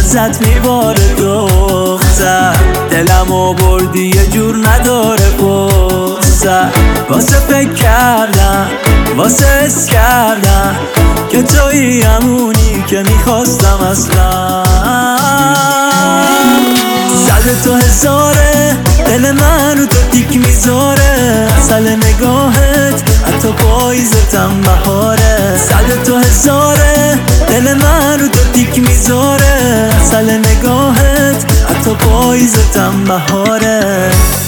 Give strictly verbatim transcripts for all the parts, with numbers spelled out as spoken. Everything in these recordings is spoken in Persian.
ازت میباره دختر، دلمو بردی یه جور نداره فرصت. واسه فکر کردم، واسه حس کردم که تویی همونی که میخواستم اصلا. صد تو هزاره دل من رو تو تیک میذاره، اصل نگاهت حتی پاییزتم بهاره. صد تو هزاره دل من رو تو تیک میذاره، اصل نگاهت حتی پاییزتم بهاره.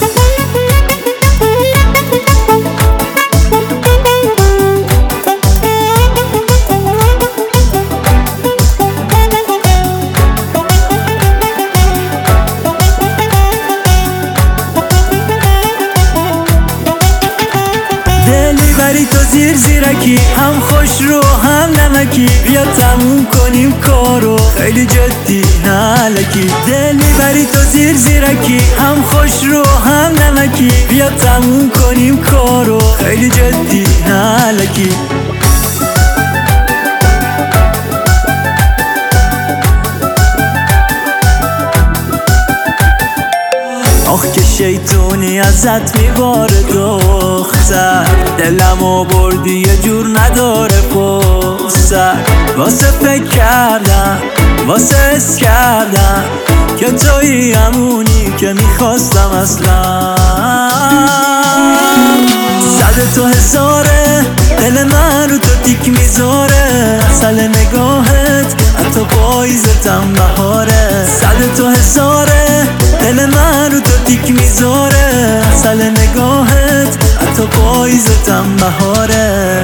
دل میبری تو زیر زیرکی، هم خوش رو هم نمکی، بیا تموم کنیم کارو خیلی جدی نالکی. دل میبری تو زیر زیرکی، هم خوش رو هم نمکی، بیا تموم کنیم کارو خیلی جدی نالکی. آخ که شیطونی ازت میباره دختر، دلمو بردی یه جور نداره فرصت. واسه فکر کردم، واسه حس کردم که تویی همونی که میخواستم اصلا. صد تو هزاره دل من رو تو تیک میذاره، اصل نگاهت حتی پاییزتم بهاره. صد تو هزاره دل من رو تو تیک میذاره، اصل نگاهت حتی پاییزتم بهاره.